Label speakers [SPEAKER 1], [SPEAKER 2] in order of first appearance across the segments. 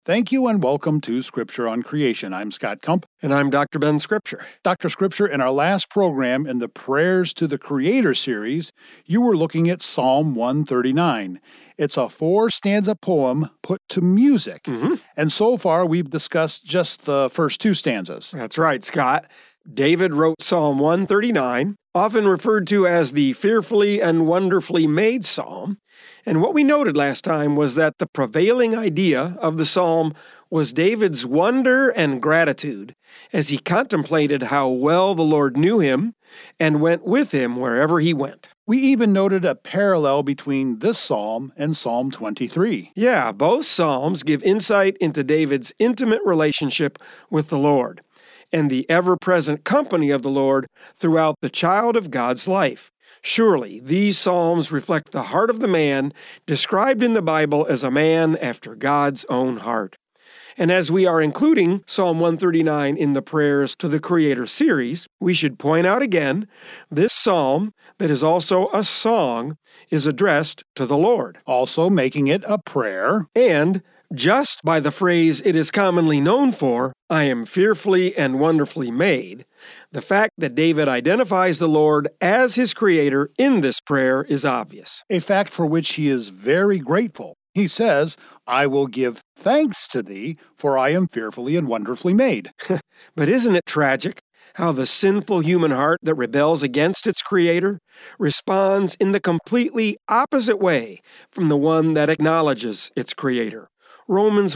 [SPEAKER 1] Thank you and welcome to Scripture on Creation. I'm Scott Kump.
[SPEAKER 2] And I'm Dr. Ben Scripture.
[SPEAKER 1] Dr. Scripture, in our last program in the Prayers to the Creator series, you were looking at Psalm 139. It's a 4-stanza poem put to music. And so far, we've discussed just the first 2 stanzas.
[SPEAKER 2] That's right, Scott. David wrote Psalm 139, often referred to as the fearfully and wonderfully made psalm. And what we noted last time was that the prevailing idea of the psalm was David's wonder and gratitude as he contemplated how well the Lord knew him and went with him wherever he went.
[SPEAKER 1] We even noted a parallel between this psalm and Psalm 23.
[SPEAKER 2] Yeah, both psalms give insight into David's intimate relationship with the Lord and the ever-present company of the Lord throughout the child of God's life. Surely, these psalms reflect the heart of the man described in the Bible as a man after God's own heart. And as we are including Psalm 139 in the Prayers to the Creator series, we should point out again, this psalm, that is also a song, is addressed to the Lord.
[SPEAKER 1] Also making it a prayer.
[SPEAKER 2] And just by the phrase it is commonly known for, I am fearfully and wonderfully made, the fact that David identifies the Lord as his creator in this prayer is obvious.
[SPEAKER 1] A fact for which he is very grateful. He says, I will give thanks to thee, for I am fearfully and wonderfully made.
[SPEAKER 2] But isn't it tragic how the sinful human heart that rebels against its creator responds in the completely opposite way from the one that acknowledges its creator? Romans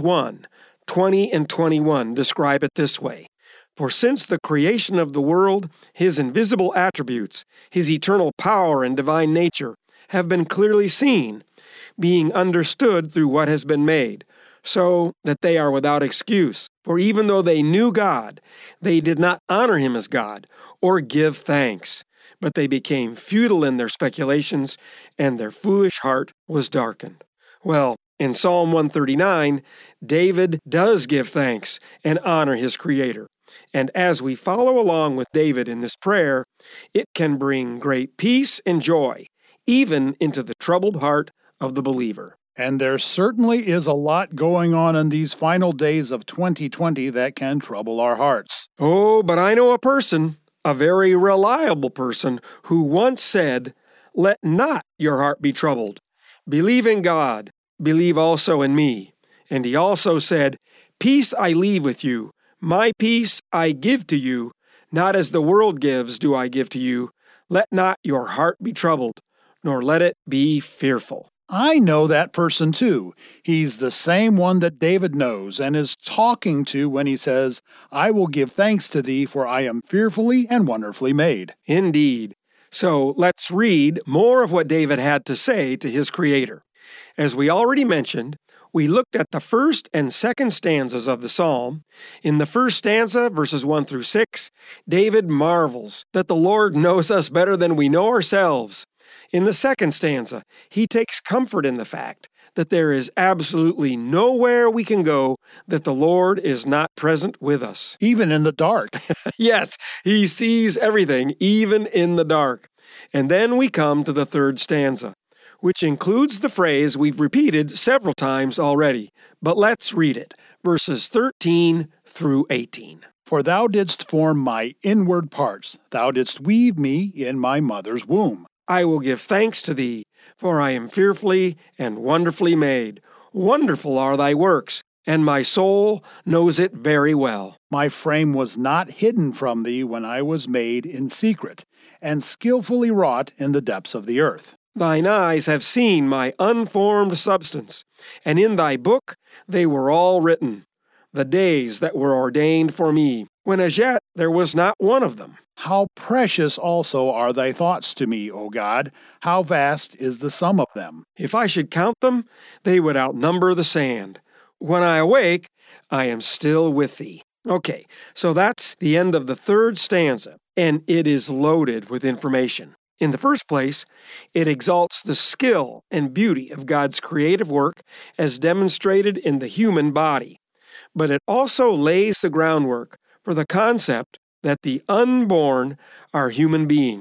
[SPEAKER 2] 1:20 and 21 describe it this way. For since the creation of the world, his invisible attributes, his eternal power and divine nature, have been clearly seen, being understood through what has been made, so that they are without excuse. For even though they knew God, they did not honor him as God or give thanks, but they became futile in their speculations, and their foolish heart was darkened. Well, in Psalm 139, David does give thanks and honor his Creator. And as we follow along with David in this prayer, it can bring great peace and joy, even into the troubled heart of the believer.
[SPEAKER 1] And there certainly is a lot going on in these final days of 2020 that can trouble our hearts.
[SPEAKER 2] Oh, but I know a person, a very reliable person, who once said, let not your heart be troubled. Believe in God. Believe also in me. And he also said, peace I leave with you. My peace I give to you. Not as the world gives do I give to you. Let not your heart be troubled, nor let it be fearful.
[SPEAKER 1] I know that person too. He's the same one that David knows and is talking to when he says, I will give thanks to thee, for I am fearfully and wonderfully made.
[SPEAKER 2] Indeed. So let's read more of what David had to say to his Creator. As we already mentioned, we looked at the first and second stanzas of the psalm. In the first stanza, verses 1 through 6, David marvels that the Lord knows us better than we know ourselves. In the second stanza, he takes comfort in the fact that there is absolutely nowhere we can go that the Lord is not present with us.
[SPEAKER 1] Even in the dark.
[SPEAKER 2] Yes, he sees everything, even in the dark. And then we come to the third stanza, which includes the phrase we've repeated several times already. But let's read it, verses 13 through 18.
[SPEAKER 1] For thou didst form my inward parts. Thou didst weave me in my mother's womb.
[SPEAKER 2] I will give thanks to thee, for I am fearfully and wonderfully made. Wonderful are thy works, and my soul knows it very well.
[SPEAKER 1] My frame was not hidden from thee when I was made in secret, and skillfully wrought in the depths of the earth.
[SPEAKER 2] Thine eyes have seen my unformed substance, and in thy book they were all written, the days that were ordained for me, when as yet there was not one of them.
[SPEAKER 1] How precious also are thy thoughts to me, O God! How vast is the sum of them!
[SPEAKER 2] If I should count them, they would outnumber the sand. When I awake, I am still with thee. Okay, so that's the end of the third stanza, and it is loaded with information. In the first place, it exalts the skill and beauty of God's creative work as demonstrated in the human body. But it also lays the groundwork for the concept that the unborn are human beings,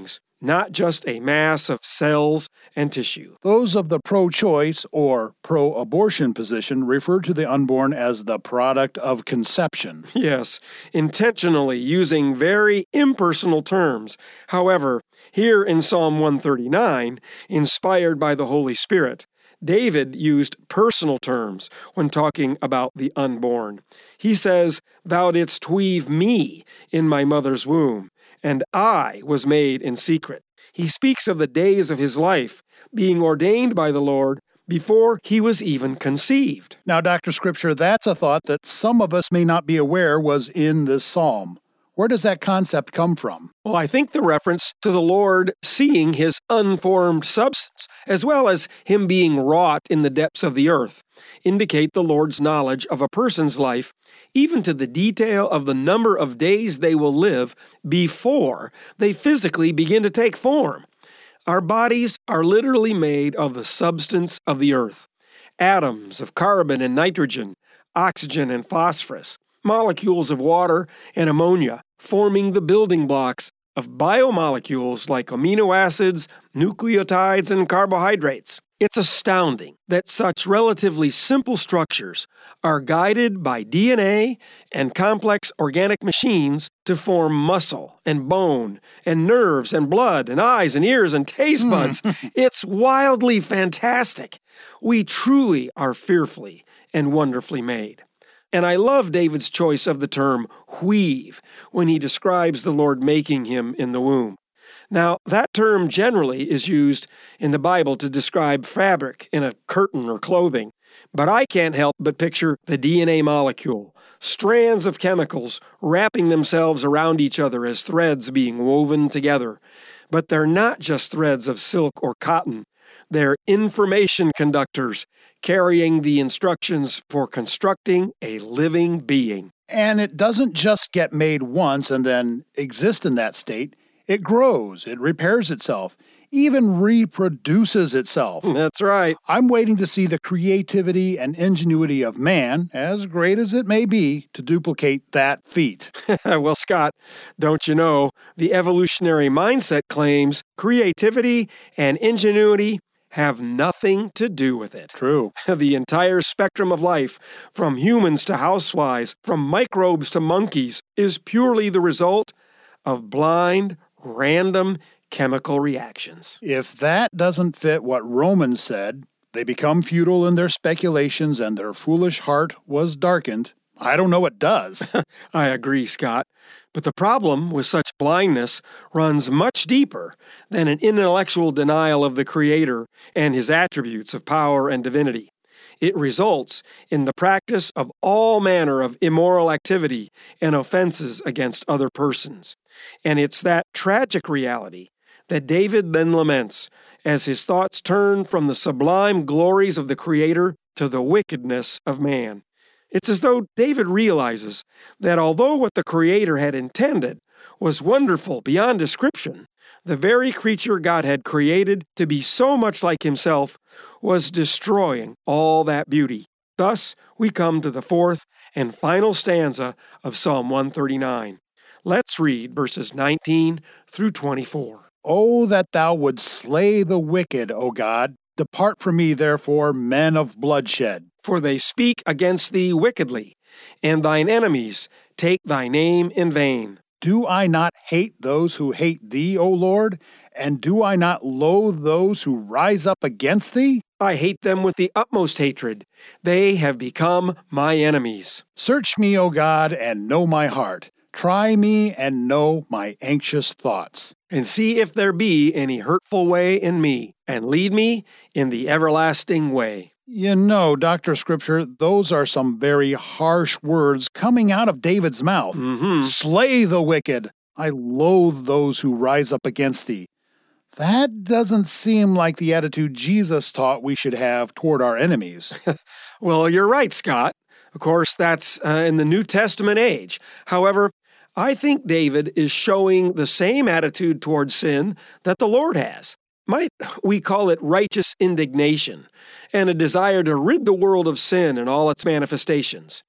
[SPEAKER 2] not just a mass of cells and tissue.
[SPEAKER 1] Those of the pro-choice or pro-abortion position refer to the unborn as the product of conception.
[SPEAKER 2] Yes, intentionally using very impersonal terms. However, here in Psalm 139, inspired by the Holy Spirit, David used personal terms when talking about the unborn. He says, "Thou didst weave me in my mother's womb, and I was made in secret." He speaks of the days of his life being ordained by the Lord before he was even conceived.
[SPEAKER 1] Now, Dr. Scripture, that's a thought that some of us may not be aware was in this psalm. Where does that concept come from?
[SPEAKER 2] Well, I think the reference to the Lord seeing his unformed substance, as well as him being wrought in the depths of the earth, indicate the Lord's knowledge of a person's life, even to the detail of the number of days they will live before they physically begin to take form. Our bodies are literally made of the substance of the earth, atoms of carbon and nitrogen, oxygen and phosphorus, molecules of water and ammonia, forming the building blocks of biomolecules like amino acids, nucleotides, and carbohydrates. It's astounding that such relatively simple structures are guided by DNA and complex organic machines to form muscle and bone and nerves and blood and eyes and ears and taste buds. It's wildly fantastic. We truly are fearfully and wonderfully made. And I love David's choice of the term weave when he describes the Lord making him in the womb. Now, that term generally is used in the Bible to describe fabric in a curtain or clothing, but I can't help but picture the DNA molecule, strands of chemicals wrapping themselves around each other as threads being woven together. But they're not just threads of silk or cotton. They're information conductors carrying the instructions for constructing a living being.
[SPEAKER 1] And it doesn't just get made once and then exist in that state. It grows, it repairs itself, even reproduces itself.
[SPEAKER 2] That's right.
[SPEAKER 1] I'm waiting to see the creativity and ingenuity of man, as great as it may be, to duplicate that feat.
[SPEAKER 2] Well, Scott, don't you know, the evolutionary mindset claims creativity and ingenuity have nothing to do with it.
[SPEAKER 1] True.
[SPEAKER 2] The entire spectrum of life, from humans to houseflies, from microbes to monkeys, is purely the result of blind, random chemical reactions.
[SPEAKER 1] If that doesn't fit what Romans said, they become futile in their speculations and their foolish heart was darkened, I don't know what does.
[SPEAKER 2] I agree, Scott. But the problem with such blindness runs much deeper than an intellectual denial of the Creator and his attributes of power and divinity. It results in the practice of all manner of immoral activity and offenses against other persons. And it's that tragic reality that David then laments as his thoughts turn from the sublime glories of the Creator to the wickedness of man. It's as though David realizes that although what the Creator had intended was wonderful beyond description, the very creature God had created to be so much like himself was destroying all that beauty. Thus, we come to the fourth and final stanza of Psalm 139. Let's read verses 19 through 24.
[SPEAKER 1] Oh, that thou wouldst slay the wicked, O God. Depart from me, therefore, men of bloodshed.
[SPEAKER 2] For they speak against thee wickedly, and thine enemies take thy name in vain.
[SPEAKER 1] Do I not hate those who hate thee, O Lord? And do I not loathe those who rise up against thee?
[SPEAKER 2] I hate them with the utmost hatred. They have become my enemies.
[SPEAKER 1] Search me, O God, and know my heart. Try me and know my anxious thoughts.
[SPEAKER 2] And see if there be any hurtful way in me, and lead me in the everlasting way.
[SPEAKER 1] You know, Dr. Scripture, those are some very harsh words coming out of David's mouth. Slay the wicked. I loathe those who rise up against thee. That doesn't seem like the attitude Jesus taught we should have toward our enemies.
[SPEAKER 2] Well, you're right, Scott. Of course, that's in the New Testament age. However, I think David is showing the same attitude toward sin that the Lord has. Might we call it righteous indignation and a desire to rid the world of sin and all its manifestations.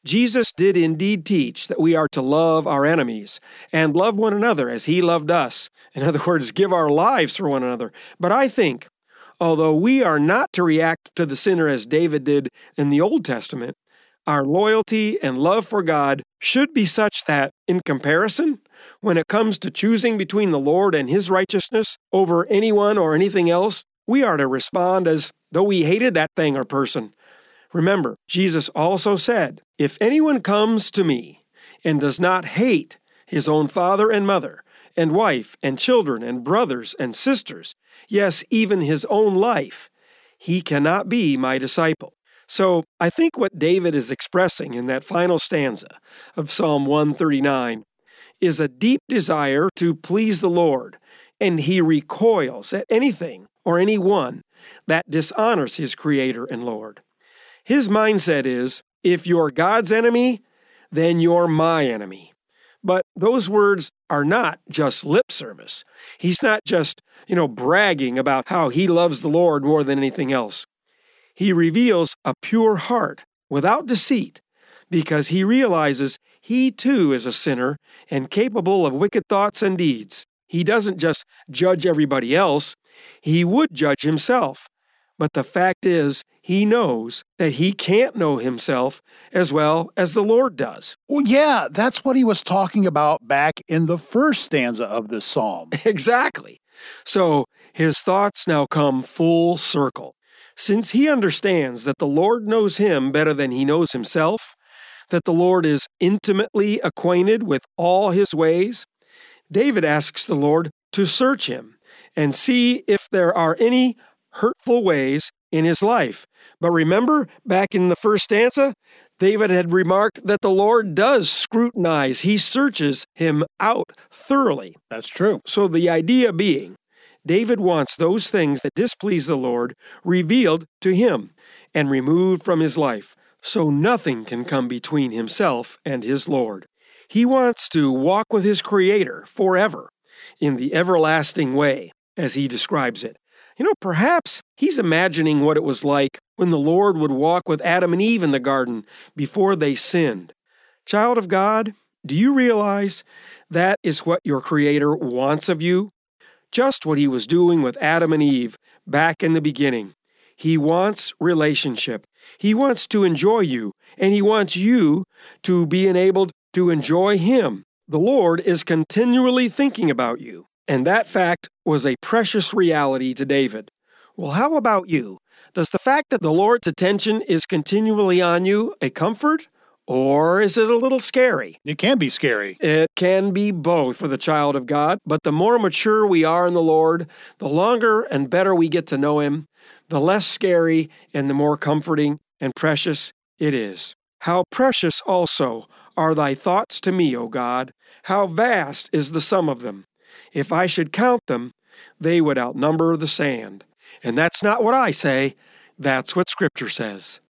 [SPEAKER 2] Jesus did indeed teach that we are to love our enemies and love one another as he loved us. In other words, give our lives for one another. But I think, although we are not to react to the sinner as David did in the Old Testament, our loyalty and love for God should be such that, in comparison, when it comes to choosing between the Lord and his righteousness over anyone or anything else, we are to respond as though we hated that thing or person. Remember, Jesus also said, "If anyone comes to me and does not hate his own father and mother, and wife and children and brothers and sisters, yes, even his own life, he cannot be my disciple." So I think what David is expressing in that final stanza of Psalm 139 is a deep desire to please the Lord, and he recoils at anything or anyone that dishonors his Creator and Lord. His mindset is, if you're God's enemy, then you're my enemy. But those words are not just lip service. He's not just, bragging about how he loves the Lord more than anything else. He reveals a pure heart without deceit because he realizes he too is a sinner and capable of wicked thoughts and deeds. He doesn't just judge everybody else. He would judge himself. But the fact is, he knows that he can't know himself as well as the Lord does.
[SPEAKER 1] Well, yeah, that's what he was talking about back in the first stanza of this psalm.
[SPEAKER 2] Exactly. So his thoughts now come full circle. Since he understands that the Lord knows him better than he knows himself, that the Lord is intimately acquainted with all his ways, David asks the Lord to search him and see if there are any hurtful ways in his life. But remember, back in the first stanza, David had remarked that the Lord does scrutinize. He searches him out thoroughly.
[SPEAKER 1] That's true.
[SPEAKER 2] So the idea being, David wants those things that displease the Lord revealed to him and removed from his life, so nothing can come between himself and his Lord. He wants to walk with his Creator forever in the everlasting way, as he describes it. Perhaps he's imagining what it was like when the Lord would walk with Adam and Eve in the garden before they sinned. Child of God, do you realize that is what your Creator wants of you? Just what he was doing with Adam and Eve back in the beginning. He wants relationship. He wants to enjoy you, and he wants you to be enabled to enjoy him. The Lord is continually thinking about you. And that fact was a precious reality to David. Well, how about you? Does the fact that the Lord's attention is continually on you a comfort, or is it a little scary?
[SPEAKER 1] It can be scary.
[SPEAKER 2] It can be both for the child of God, but the more mature we are in the Lord, the longer and better we get to know him, the less scary and the more comforting and precious it is. How precious also are thy thoughts to me, O God. How vast is the sum of them. If I should count them, they would outnumber the sand. And that's not what I say. That's what Scripture says.